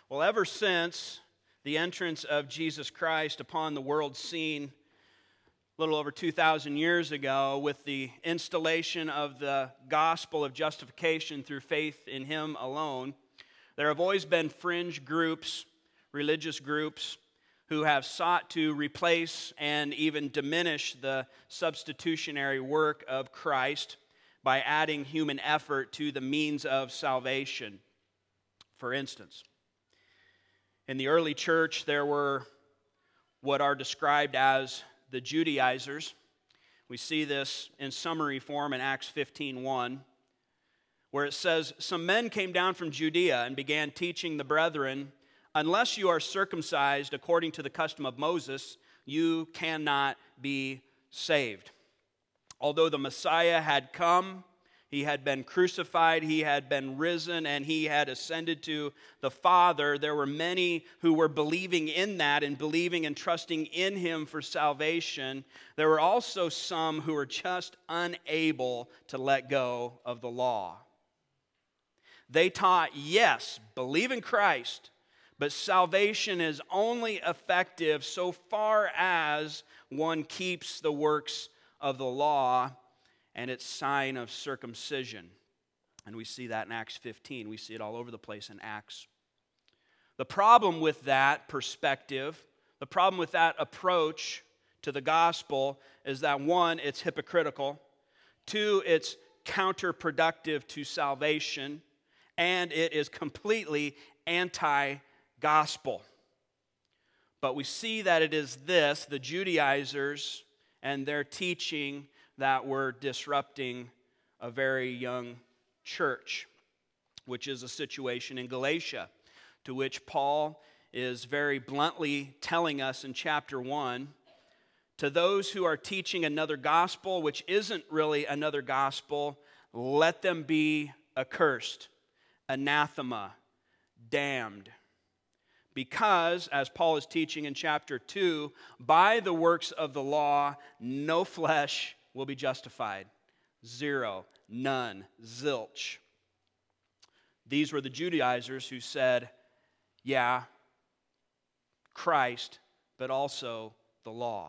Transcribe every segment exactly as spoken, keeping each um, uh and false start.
Well, ever since the entrance of Jesus Christ upon the world scene a little over two thousand years ago, with the installation of the gospel of justification through faith in Him alone, there have always been fringe groups, religious groups, who have sought to replace and even diminish the substitutionary work of Christ by adding human effort to the means of salvation. For instance, in the early church, there were what are described as the Judaizers. We see this in summary form in Acts fifteen one, where it says, "Some men came down from Judea and began teaching the brethren, unless you are circumcised according to the custom of Moses, you cannot be saved." Although the Messiah had come, He had been crucified, He had been risen, and He had ascended to the Father, there were many who were believing in that and believing and trusting in Him for salvation. There were also some who were just unable to let go of the law. They taught, yes, believe in Christ, but salvation is only effective so far as one keeps the works of the law and its sign of circumcision. And we see that in Acts fifteen. We see it all over the place in Acts. The problem with that perspective, the problem with that approach to the gospel is that, one, it's hypocritical. Two, it's counterproductive to salvation. And it is completely anti-gospel. But we see that it is this, the Judaizers and their teaching, that were disrupting a very young church, which is a situation in Galatia, to which Paul is very bluntly telling us in chapter one, to those who are teaching another gospel, which isn't really another gospel, let them be accursed, anathema, damned. Because, as Paul is teaching in chapter two, by the works of the law, no flesh will be justified. Zero, none, zilch. These were the Judaizers who said, yeah, Christ, but also the law.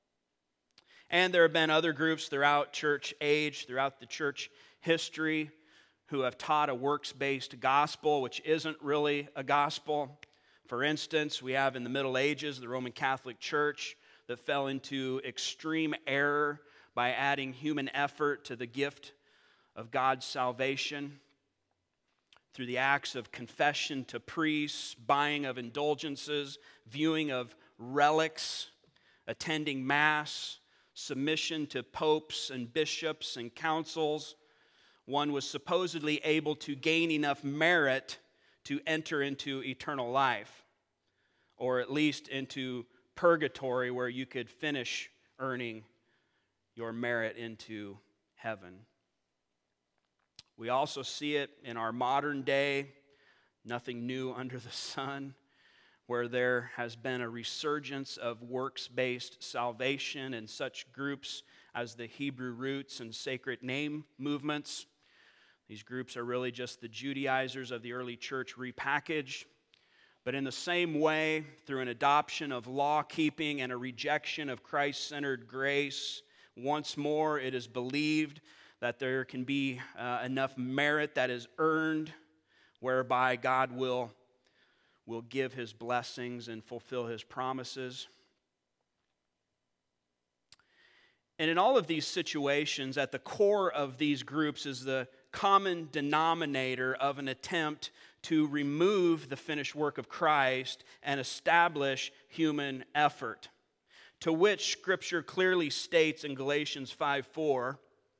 And there have been other groups throughout church age, throughout the church history, who have taught a works-based gospel, which isn't really a gospel. For instance, we have in the Middle Ages the Roman Catholic Church that fell into extreme error by adding human effort to the gift of God's salvation through the acts of confession to priests, buying of indulgences, viewing of relics, attending Mass, submission to popes and bishops and councils. One was supposedly able to gain enough merit to enter into eternal life, or at least into purgatory, where you could finish earning your merit into heaven. We also see it in our modern day, nothing new under the sun, where there has been a resurgence of works-based salvation in such groups as the Hebrew Roots and Sacred Name movements. These groups are really just the Judaizers of the early church repackaged. But in the same way, through an adoption of law-keeping and a rejection of Christ-centered grace, once more it is believed that there can be uh, enough merit that is earned whereby God will, will give His blessings and fulfill His promises. And in all of these situations, at the core of these groups is the common denominator of an attempt to remove the finished work of Christ and establish human effort, to which Scripture clearly states in Galatians five four,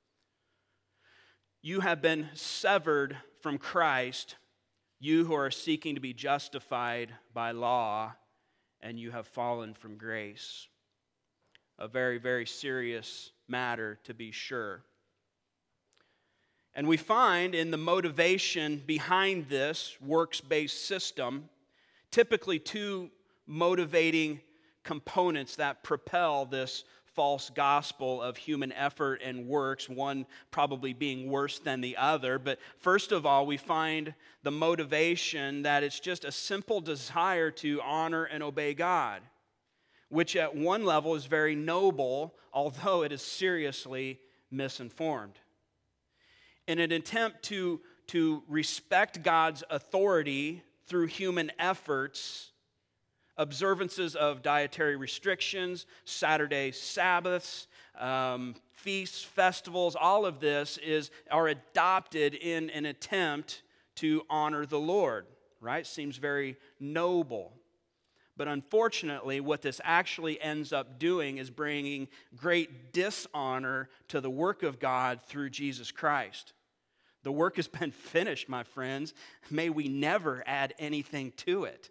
"You have been severed from Christ, you who are seeking to be justified by law, and you have fallen from grace." A very, very serious matter, to be sure. And we find in the motivation behind this works-based system, typically two motivating components that propel this false gospel of human effort and works, one probably being worse than the other. But first of all, we find the motivation that it's just a simple desire to honor and obey God, which at one level is very noble, although it is seriously misinformed. In an attempt to, to respect God's authority through human efforts, observances of dietary restrictions, Saturday Sabbaths, um, feasts, festivals, all of this is are adopted in an attempt to honor the Lord, right? Seems very noble. But unfortunately, what this actually ends up doing is bringing great dishonor to the work of God through Jesus Christ. The work has been finished, my friends. May we never add anything to it.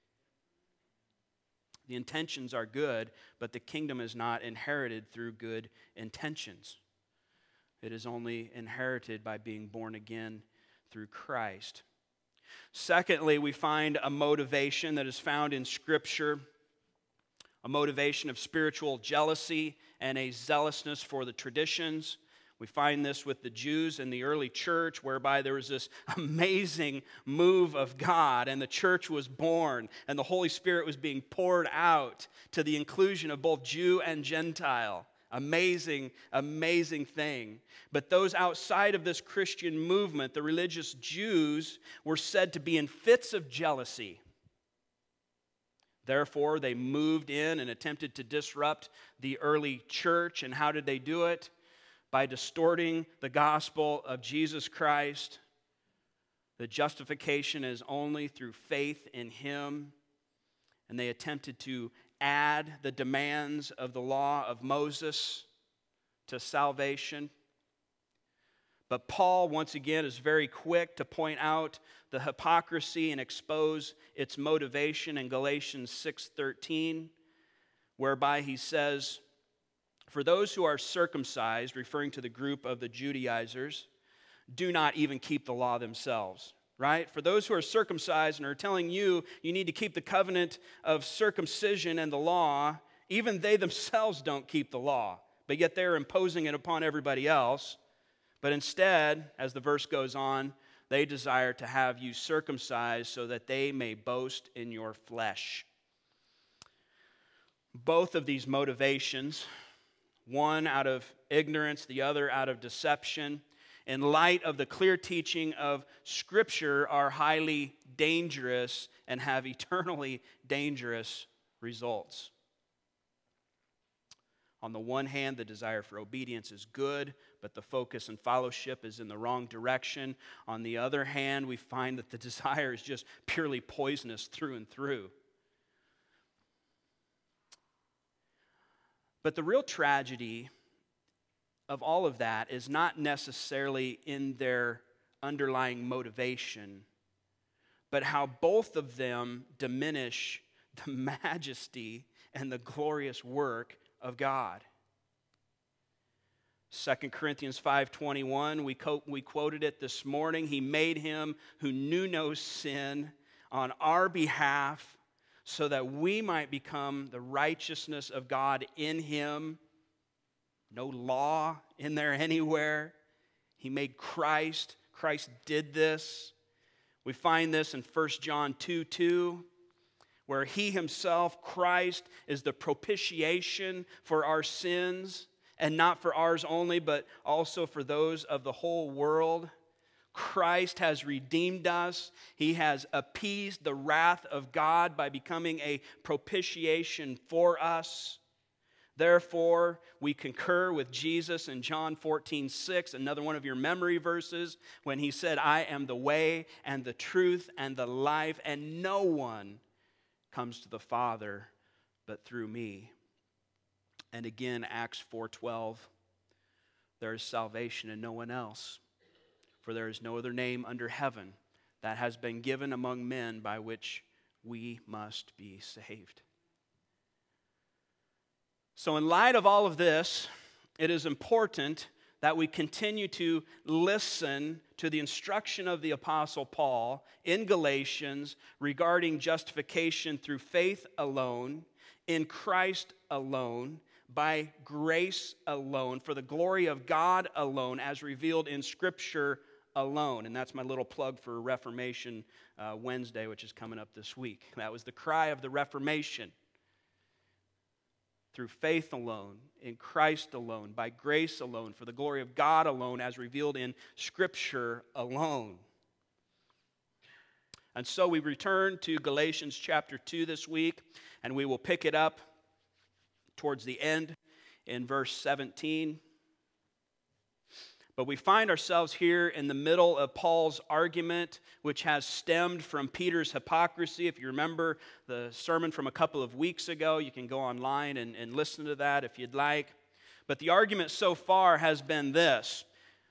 The intentions are good, but the kingdom is not inherited through good intentions. It is only inherited by being born again through Christ. Secondly, we find a motivation that is found in Scripture, a motivation of spiritual jealousy and a zealousness for the traditions. We find this with the Jews in the early church, whereby there was this amazing move of God, and the church was born, and the Holy Spirit was being poured out to the inclusion of both Jew and Gentile. Amazing, amazing thing. But those outside of this Christian movement, the religious Jews, were said to be in fits of jealousy. Therefore, they moved in and attempted to disrupt the early church. And how did they do it? By distorting the gospel of Jesus Christ. The justification is only through faith in Him. And they attempted to add the demands of the law of Moses to salvation. But Paul, once again, is very quick to point out the hypocrisy and expose its motivation in Galatians six thirteen, whereby he says, "For those who are circumcised," referring to the group of the Judaizers, "do not even keep the law themselves." Right? For those who are circumcised and are telling you you need to keep the covenant of circumcision and the law, even they themselves don't keep the law, but yet they're imposing it upon everybody else. But instead, as the verse goes on, they desire to have you circumcised so that they may boast in your flesh. Both of these motivations, one out of ignorance, the other out of deception, in light of the clear teaching of Scripture, are highly dangerous and have eternally dangerous results. On the one hand, the desire for obedience is good, but the focus and fellowship is in the wrong direction. On the other hand, we find that the desire is just purely poisonous through and through. But the real tragedy of all of that is not necessarily in their underlying motivation, but how both of them diminish the majesty and the glorious work of God. Second Corinthians five twenty-one, we, co- we quoted it this morning. He made him who knew no sin on our behalf so that we might become the righteousness of God in him. No law in there anywhere. He made Christ. Christ did this. We find this in First John two two, where he himself, Christ, is the propitiation for our sins, and not for ours only, but also for those of the whole world. Christ has redeemed us. He has appeased the wrath of God by becoming a propitiation for us. Therefore, we concur with Jesus in John fourteen six, another one of your memory verses, when he said, "I am the way and the truth and the life, and no one comes to the Father but through me." And again, Acts four twelve, "There is salvation in no one else, for there is no other name under heaven that has been given among men by which we must be saved." So in light of all of this, it is important that we continue to listen to the instruction of the Apostle Paul in Galatians regarding justification through faith alone, in Christ alone, by grace alone, for the glory of God alone, as revealed in Scripture alone. And that's my little plug for Reformation uh, Wednesday, which is coming up this week. That was the cry of the Reformation. Through faith alone, in Christ alone, by grace alone, for the glory of God alone, as revealed in Scripture alone. And so we return to Galatians chapter two this week, and we will pick it up towards the end in verse seventeen. But we find ourselves here in the middle of Paul's argument, which has stemmed from Peter's hypocrisy. If you remember the sermon from a couple of weeks ago, you can go online and, and listen to that if you'd like. But the argument so far has been this.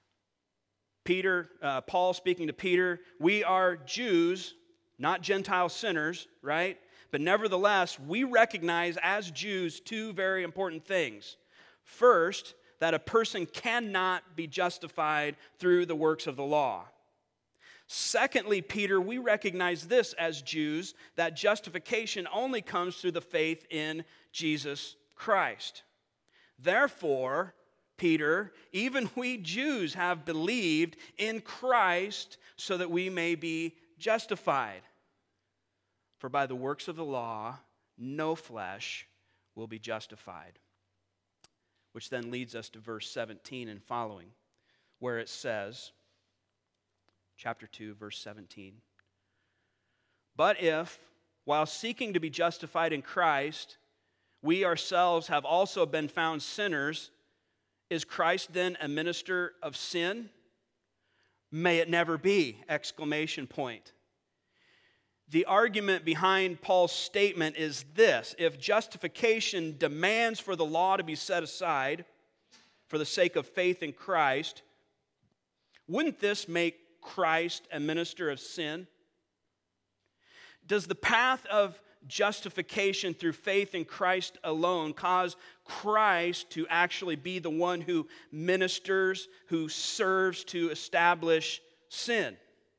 Peter, uh, Paul speaking to Peter, we are Jews, not Gentile sinners, right? But nevertheless, we recognize as Jews two very important things. First, that a person cannot be justified through the works of the law. Secondly, Peter, we recognize this as Jews, that justification only comes through the faith in Jesus Christ. Therefore, Peter, even we Jews have believed in Christ so that we may be justified. For by the works of the law, no flesh will be justified. Which then leads us to verse seventeen and following, where it says, chapter two, verse seventeen, but if, while seeking to be justified in Christ, we ourselves have also been found sinners, is Christ then a minister of sin? May it never be! Exclamation point. The argument behind Paul's statement is this: if justification demands for the law to be set aside for the sake of faith in Christ, wouldn't this make Christ a minister of sin? Does the path of justification through faith in Christ alone cause Christ to actually be the one who ministers, who serves to establish sin?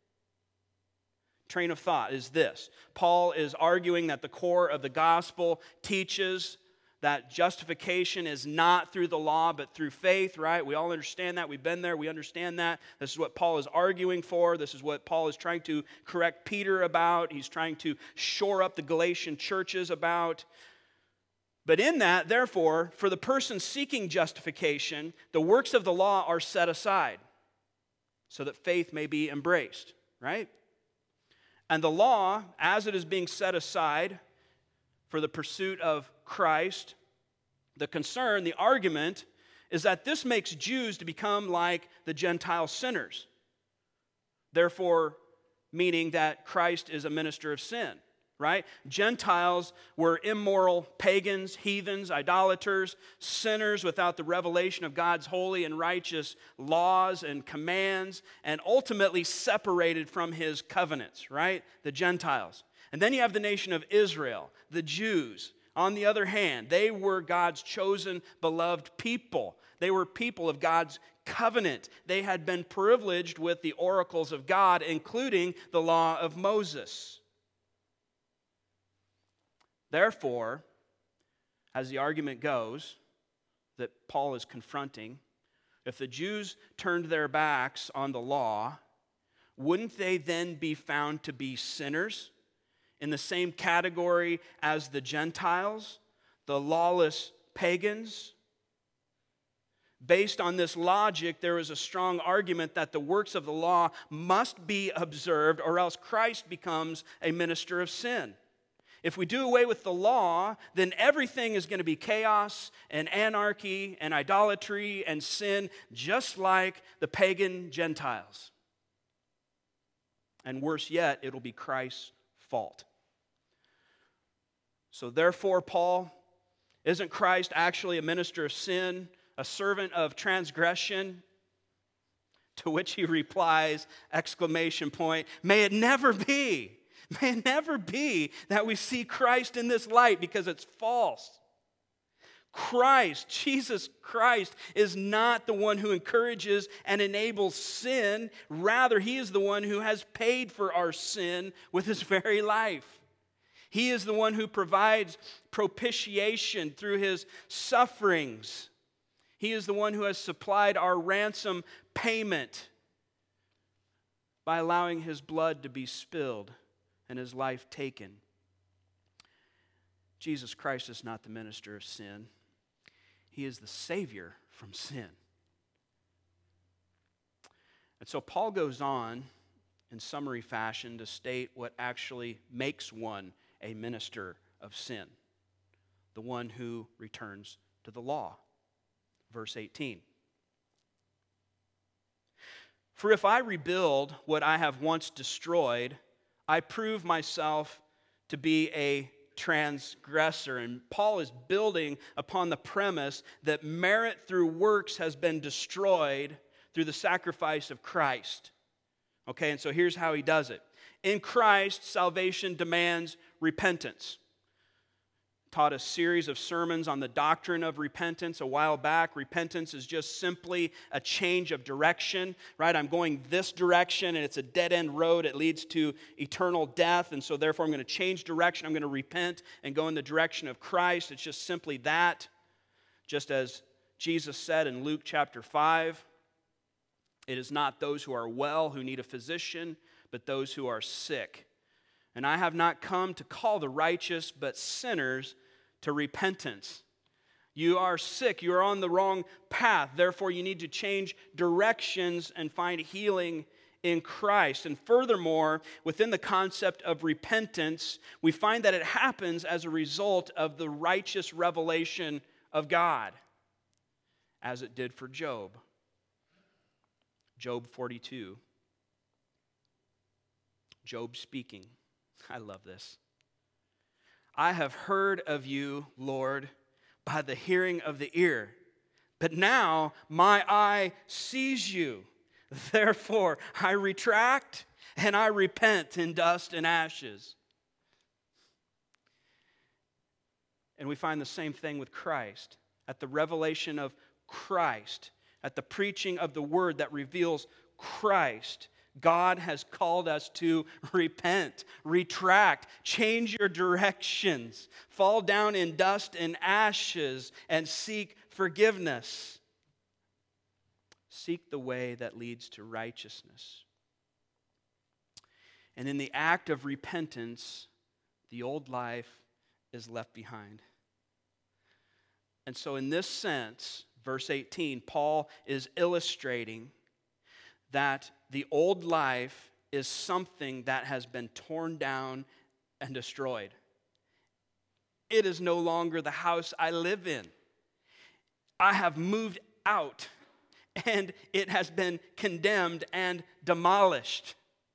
Train of thought is this. Paul is arguing that the core of the gospel teaches that justification is not through the law but through faith, right? We all understand that. We've been there. We understand that. This is what Paul is arguing for. This is what Paul is trying to correct Peter about. He's trying to shore up the Galatian churches about. But in that, therefore, for the person seeking justification, the works of the law are set aside so that faith may be embraced, right? And the law, as it is being set aside for the pursuit of Christ, the concern, the argument, is that this makes Jews to become like the Gentile sinners. Therefore, meaning that Christ is a minister of sin, right? Gentiles were immoral pagans, heathens, idolaters, sinners without the revelation of God's holy and righteous laws and commands, and ultimately separated from His covenants, right? The Gentiles. And then you have the nation of Israel, the Jews. On the other hand, they were God's chosen, beloved people. They were people of God's covenant. They had been privileged with the oracles of God, including the law of Moses. Therefore, as the argument goes that Paul is confronting, if the Jews turned their backs on the law, wouldn't they then be found to be sinners in the same category as the Gentiles, the lawless pagans? Based on this logic, there is a strong argument that the works of the law must be observed, or else Christ becomes a minister of sin. If we do away with the law, then everything is going to be chaos and anarchy and idolatry and sin, just like the pagan Gentiles. And worse yet, it'll be Christ's fault. So therefore, Paul, isn't Christ actually a minister of sin, a servant of transgression? To which he replies, exclamation point, may it never be. May it never be that we see Christ in this light, because it's false. Christ, Jesus Christ, is not the one who encourages and enables sin. Rather, He is the one who has paid for our sin with His very life. He is the one who provides propitiation through his sufferings. He is the one who has supplied our ransom payment by allowing his blood to be spilled and his life taken. Jesus Christ is not the minister of sin. He is the Savior from sin. And so Paul goes on in summary fashion to state what actually makes one a minister of sin, the one who returns to the law. Verse eighteen. For if I rebuild what I have once destroyed, I prove myself to be a transgressor. And Paul is building upon the premise that merit through works has been destroyed through the sacrifice of Christ. Okay, and so here's how he does it. In Christ, salvation demands repentance. Taught a series of sermons on the doctrine of repentance a while back. Repentance is just simply a change of direction, right? I'm going this direction and it's a dead-end road. It leads to eternal death, and so therefore I'm going to change direction. I'm going to repent and go in the direction of Christ. It's just simply that. Just as Jesus said in Luke chapter five, it is not those who are well who need a physician, but those who are sick. And I have not come to call the righteous, but sinners to repentance. You are sick. You are on the wrong path. Therefore, you need to change directions and find healing in Christ. And furthermore, within the concept of repentance, we find that it happens as a result of the righteous revelation of God, as it did for Job. Job forty-two. Job speaking. I love this. I have heard of you, Lord, by the hearing of the ear, but now my eye sees you. Therefore, I retract and I repent in dust and ashes. And we find the same thing with Christ. At the revelation of Christ, at the preaching of the word that reveals Christ, God has called us to repent, retract, change your directions, fall down in dust and ashes, and seek forgiveness. Seek the way that leads to righteousness. And in the act of repentance, the old life is left behind. And so in this sense, verse eighteen, Paul is illustrating that the old life is something that has been torn down and destroyed. It is no longer the house I live in. I have moved out, and it has been condemned and demolished.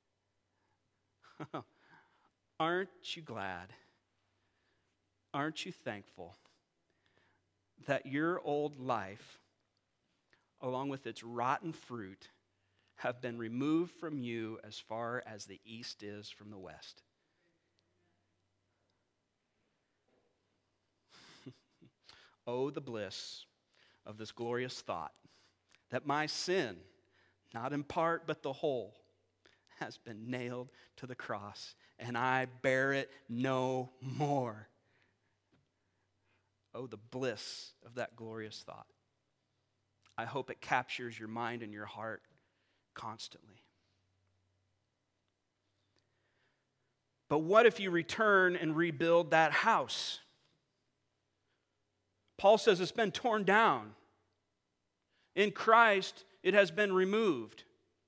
Aren't you glad? Aren't you thankful that your old life, along with its rotten fruit, have been removed from you as far as the east is from the west? Oh, the bliss of this glorious thought that my sin, not in part but the whole, has been nailed to the cross, and I bear it no more. Oh, the bliss of that glorious thought. I hope it captures your mind and your heart constantly. But what if you return and rebuild that house? Paul says it's been torn down. In Christ, it has been removed.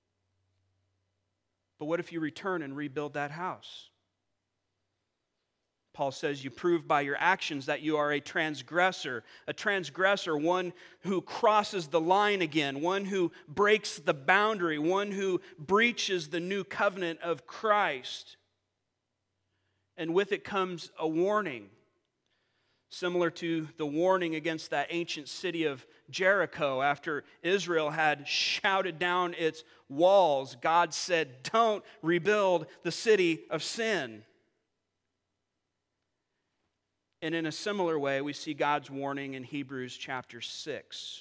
But what if you return and rebuild that house? Paul says you prove by your actions that you are a transgressor. A transgressor, one who crosses the line again, one who breaks the boundary, one who breaches the new covenant of Christ. And with it comes a warning, similar to the warning against that ancient city of Jericho. After Israel had shouted down its walls, God said, "Don't rebuild the city of sin." And in a similar way, we see God's warning in Hebrews chapter six.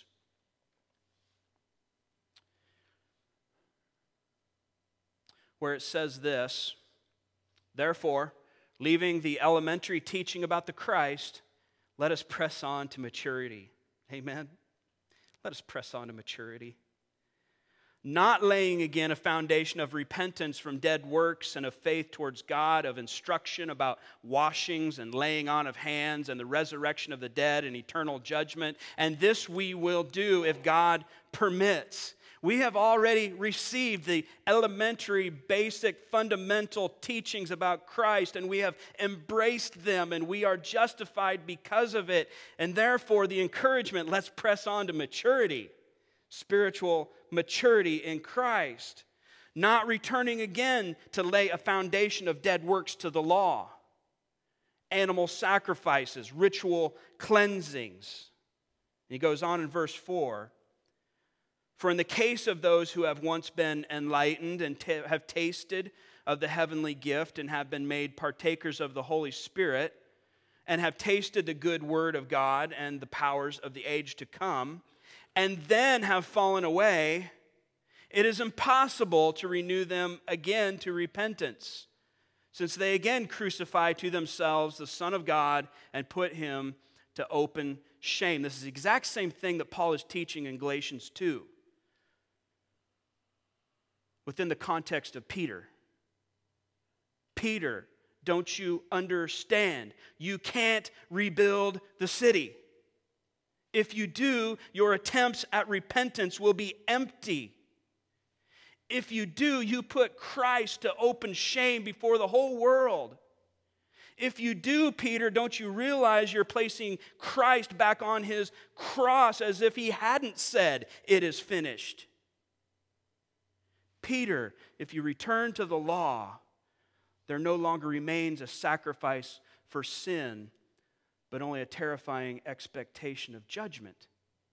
Where it says this, "Therefore, Leaving the elementary teaching about the Christ, let us press on to maturity. Amen? Let us press on to maturity. Not laying again a foundation of repentance from dead works and of faith towards God, of instruction about washings and laying on of hands and the resurrection of the dead and eternal judgment. And this we will do if God permits. We have already received the elementary, basic, fundamental teachings about Christ, and we have embraced them, and we are justified because of it. And therefore, the encouragement, let's press on to maturity, spiritual maturity in Christ. Not returning again to lay a foundation of dead works to the law, animal sacrifices, ritual cleansings. And he goes on in verse four. For in the case of those who have once been enlightened and t- have tasted of the heavenly gift and have been made partakers of the Holy Spirit and have tasted the good word of God and the powers of the age to come, and then have fallen away, it is impossible to renew them again to repentance, since they again crucify to themselves the Son of God and put him to open shame. This is the exact same thing that Paul is teaching in Galatians two. Within the context of Peter. Peter, don't you understand? You can't rebuild the city. If you do, your attempts at repentance will be empty. If you do, you put Christ to open shame before the whole world. If you do, Peter, don't you realize you're placing Christ back on his cross as if he hadn't said, "It is finished"? Peter, if you return to the law, there no longer remains a sacrifice for sin, but only a terrifying expectation of judgment.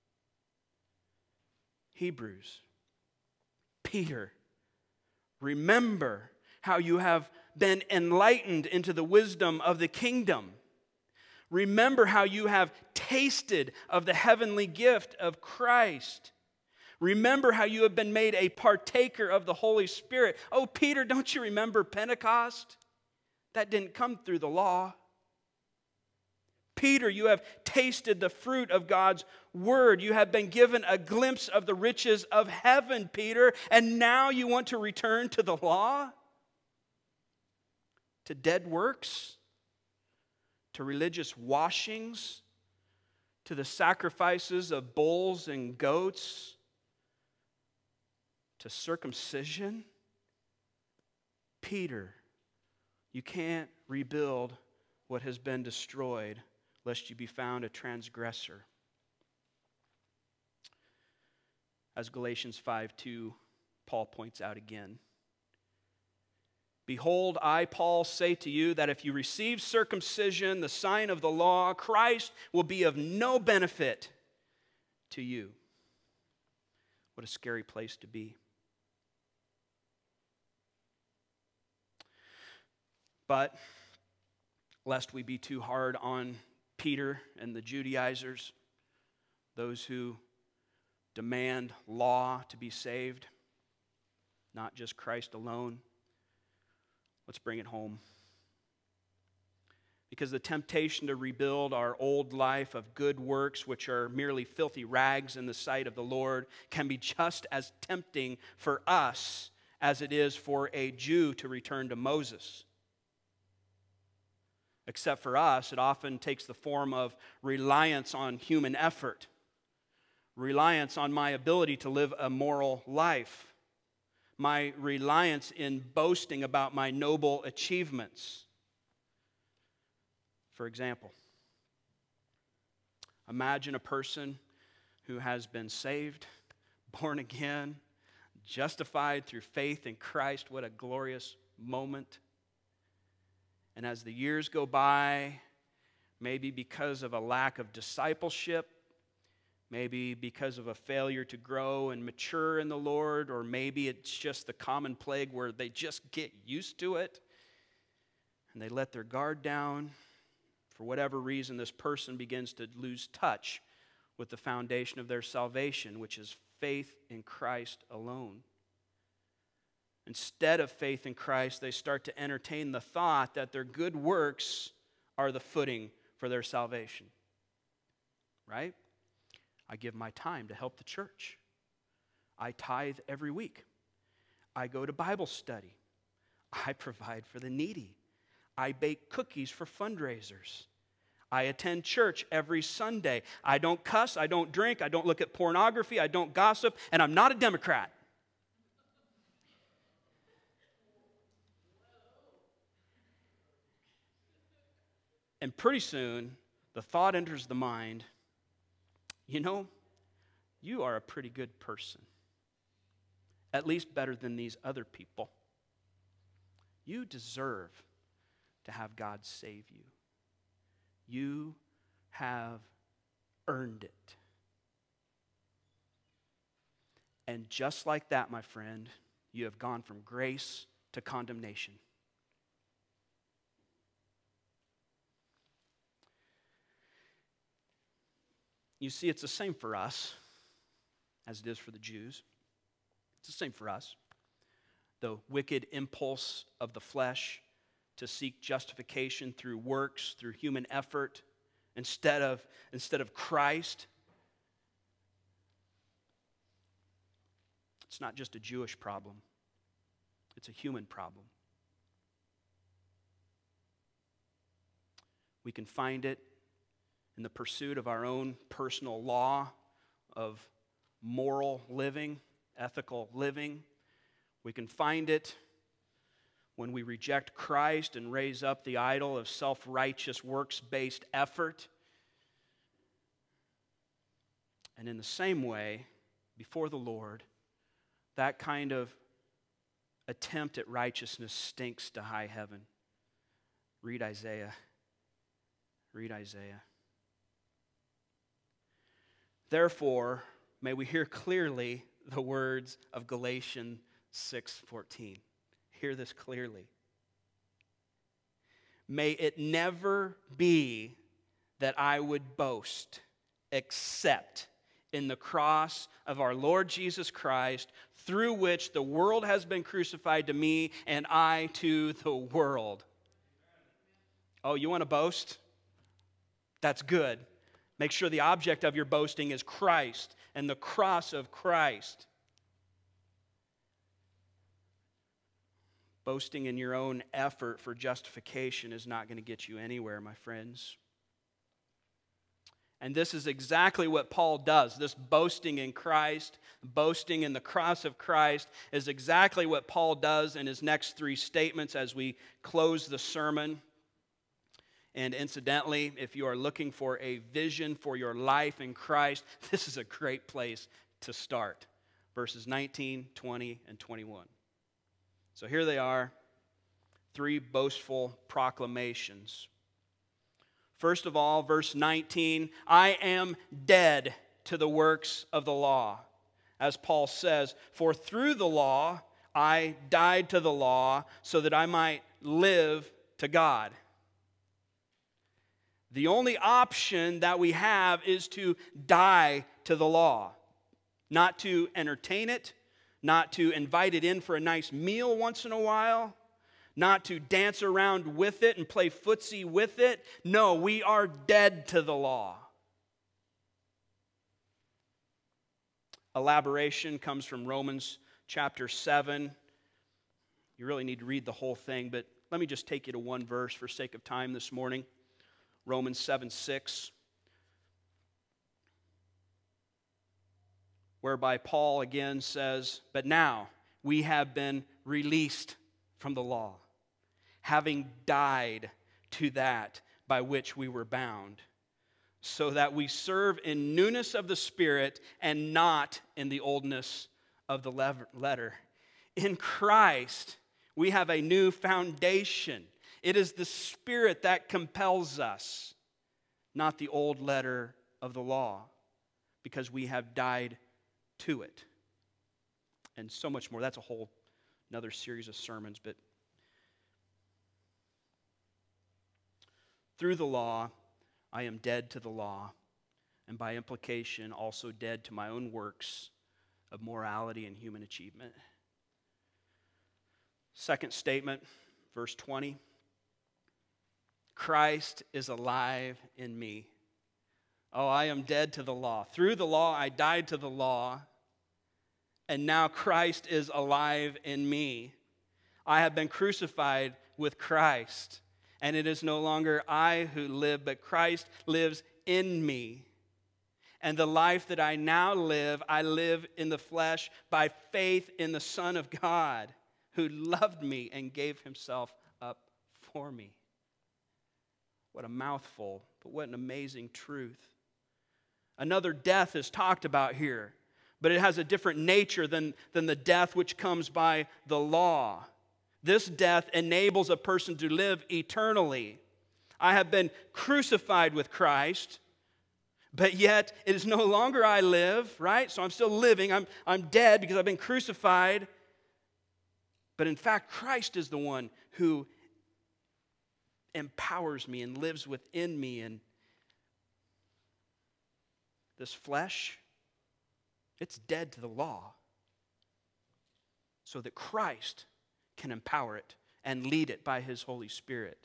Hebrews, Peter, remember how you have been enlightened into the wisdom of the kingdom. Remember how you have tasted of the heavenly gift of Christ. Remember how you have been made a partaker of the Holy Spirit. Oh, Peter, don't you remember Pentecost? That didn't come through the law. Peter, you have tasted the fruit of God's word. You have been given a glimpse of the riches of heaven, Peter, and now you want to return to the law? To dead works? To religious washings? To the sacrifices of bulls and goats? To circumcision? Peter, you can't rebuild what has been destroyed, lest you be found a transgressor. As Galatians five two, Paul points out again. Behold, I, Paul, say to you that if you receive circumcision, the sign of the law, Christ will be of no benefit to you. What a scary place to be. But, lest we be too hard on Peter and the Judaizers, those who demand law to be saved, not just Christ alone, let's bring it home. Because the temptation to rebuild our old life of good works, which are merely filthy rags in the sight of the Lord, can be just as tempting for us as it is for a Jew to return to Moses. Except for us, it often takes the form of reliance on human effort, reliance on my ability to live a moral life, my reliance in boasting about my noble achievements. For example, imagine a person who has been saved, born again, justified through faith in Christ. What a glorious moment. And as the years go by, maybe because of a lack of discipleship, maybe because of a failure to grow and mature in the Lord, or maybe it's just the common plague where they just get used to it and they let their guard down. For whatever reason, this person begins to lose touch with the foundation of their salvation, which is faith in Christ alone. Instead of faith in Christ, they start to entertain the thought that their good works are the footing for their salvation. Right? I give my time to help the church. I tithe every week. I go to Bible study. I provide for the needy. I bake cookies for fundraisers. I attend church every Sunday. I don't cuss. I don't drink. I don't look at pornography. I don't gossip. And I'm not a Democrat. And pretty soon, the thought enters the mind, you know, you are a pretty good person. At least better than these other people. You deserve to have God save you. You have earned it. And just like that, my friend, you have gone from grace to condemnation. You see, it's the same for us as it is for the Jews. It's the same for us. The wicked impulse of the flesh to seek justification through works, through human effort, instead of, instead of Christ. It's not just a Jewish problem. It's a human problem. We can find it in the pursuit of our own personal law of moral living, ethical living. We can find it when we reject Christ and raise up the idol of self-righteous, works-based effort. And in the same way, before the Lord, that kind of attempt at righteousness stinks to high heaven. Read Isaiah. Read Isaiah. Therefore, may we hear clearly the words of Galatians six fourteen. Hear this clearly. May it never be that I would boast except in the cross of our Lord Jesus Christ, through which the world has been crucified to me and I to the world. Oh, you want to boast? That's good. Make sure the object of your boasting is Christ and the cross of Christ. Boasting in your own effort for justification is not going to get you anywhere, my friends. And this is exactly what Paul does. This boasting in Christ, boasting in the cross of Christ, is exactly what Paul does in his next three statements as we close the sermon. And incidentally, if you are looking for a vision for your life in Christ, this is a great place to start. Verses nineteen, twenty, and twenty-one. So here they are, three boastful proclamations. First of all, verse nineteen, I am dead to the works of the law. As Paul says, for through the law I died to the law so that I might live to God. The only option that we have is to die to the law, not to entertain it, not to invite it in for a nice meal once in a while, not to dance around with it and play footsie with it. No, we are dead to the law. Elaboration comes from Romans chapter seven. You really need to read the whole thing, but let me just take you to one verse for sake of time this morning. Romans seven six, whereby Paul again says, but now we have been released from the law, having died to that by which we were bound, so that we serve in newness of the Spirit and not in the oldness of the letter. In Christ, we have a new foundation. It is the Spirit that compels us, not the old letter of the law, because we have died to it. And so much more. That's a whole another series of sermons. But through the law, I am dead to the law, and by implication also dead to my own works of morality and human achievement. Second statement, verse twenty. Christ is alive in me. Oh, I am dead to the law. Through the law, I died to the law, and now Christ is alive in me. I have been crucified with Christ, and it is no longer I who live, but Christ lives in me. And the life that I now live, I live in the flesh by faith in the Son of God, who loved me and gave himself up for me. What a mouthful, but what an amazing truth. Another death is talked about here, but it has a different nature than, than the death which comes by the law. This death enables a person to live eternally. I have been crucified with Christ, but yet it is no longer I live, right? So I'm still living. I'm, I'm dead because I've been crucified. But in fact, Christ is the one who empowers me and lives within me. And this flesh, it's dead to the law, so that Christ can empower it and lead it by his Holy Spirit.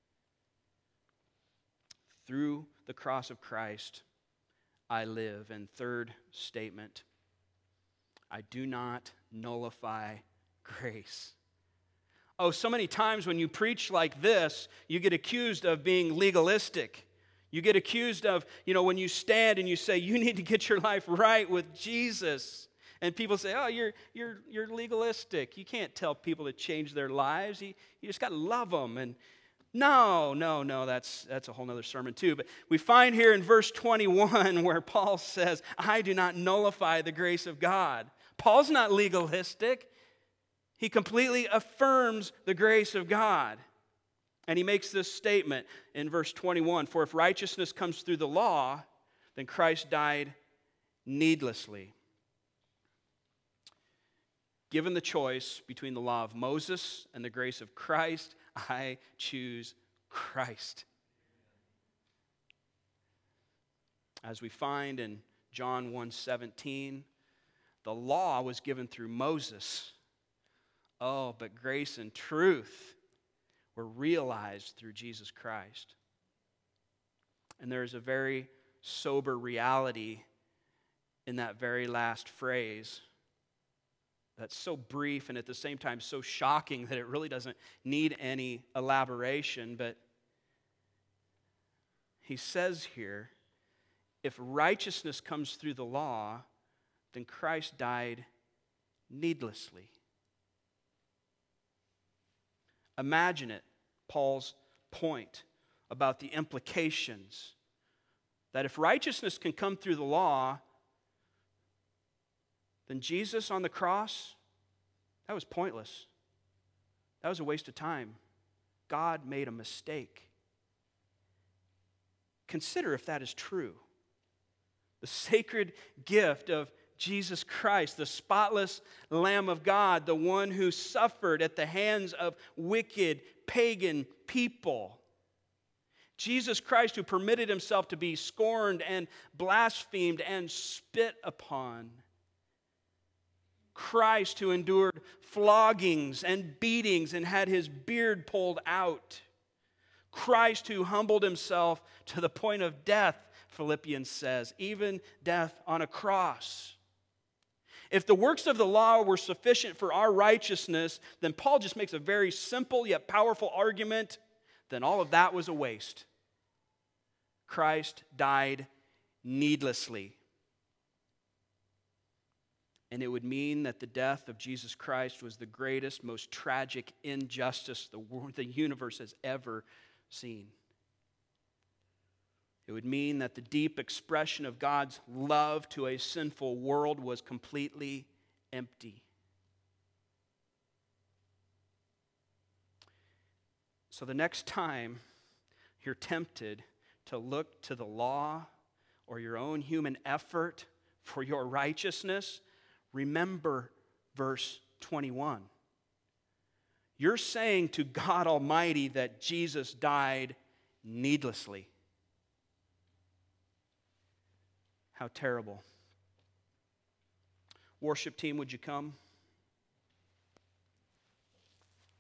Through the cross of Christ, I live. And third statement, I do not nullify grace. Oh, so many times when you preach like this, you get accused of being legalistic. You get accused of, you know, when you stand and you say, you need to get your life right with Jesus. And people say, oh, you're you're you're legalistic. You can't tell people to change their lives. You, you just got to love them. And no, no, no, that's, that's a whole other sermon too. But we find here in verse twenty-one where Paul says, I do not nullify the grace of God. Paul's not legalistic. He completely affirms the grace of God. And he makes this statement in verse twenty-one, for if righteousness comes through the law, then Christ died needlessly. Given the choice between the law of Moses and the grace of Christ, I choose Christ. As we find in John one seventeen, the law was given through Moses. Oh, but grace and truth were realized through Jesus Christ. And there is a very sober reality in that very last phrase that's so brief and at the same time so shocking that it really doesn't need any elaboration. But he says here, if righteousness comes through the law, then Christ died needlessly. Imagine it, Paul's point about the implications that if righteousness can come through the law, then Jesus on the cross, that was pointless. That was a waste of time. God made a mistake. Consider if that is true. The sacred gift of Jesus Christ, the spotless Lamb of God, the one who suffered at the hands of wicked, pagan people. Jesus Christ, who permitted himself to be scorned and blasphemed and spit upon. Christ, who endured floggings and beatings and had his beard pulled out. Christ, who humbled himself to the point of death, Philippians says, even death on a cross. If the works of the law were sufficient for our righteousness, then Paul just makes a very simple yet powerful argument, then all of that was a waste. Christ died needlessly. And it would mean that the death of Jesus Christ was the greatest, most tragic injustice the world, the universe has ever seen. It would mean that the deep expression of God's love to a sinful world was completely empty. So the next time you're tempted to look to the law or your own human effort for your righteousness, remember verse twenty-one. You're saying to God Almighty that Jesus died needlessly. How terrible. Worship team, would you come?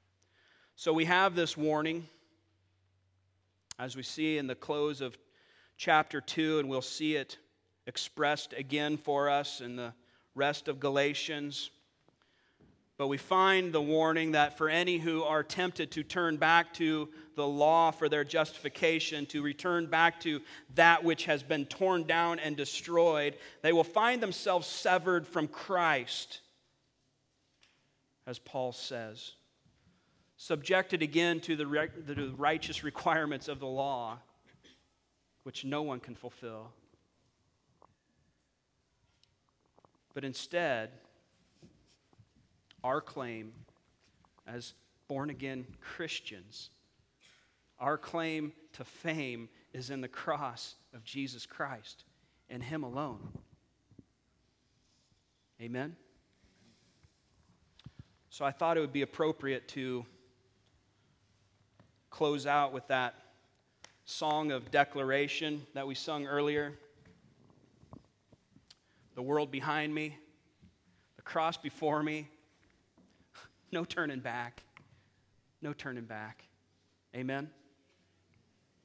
So we have this warning, as we see in the close of chapter two, and we'll see it expressed again for us in the rest of Galatians. But we find the warning that for any who are tempted to turn back to the law for their justification, to return back to that which has been torn down and destroyed, they will find themselves severed from Christ, as Paul says, subjected again to the, the righteous requirements of the law, which no one can fulfill. But instead, our claim as born-again Christians, our claim to fame is in the cross of Jesus Christ and Him alone. Amen? So I thought it would be appropriate to close out with that song of declaration that we sung earlier. The world behind me, the cross before me, no turning back, no turning back. Amen?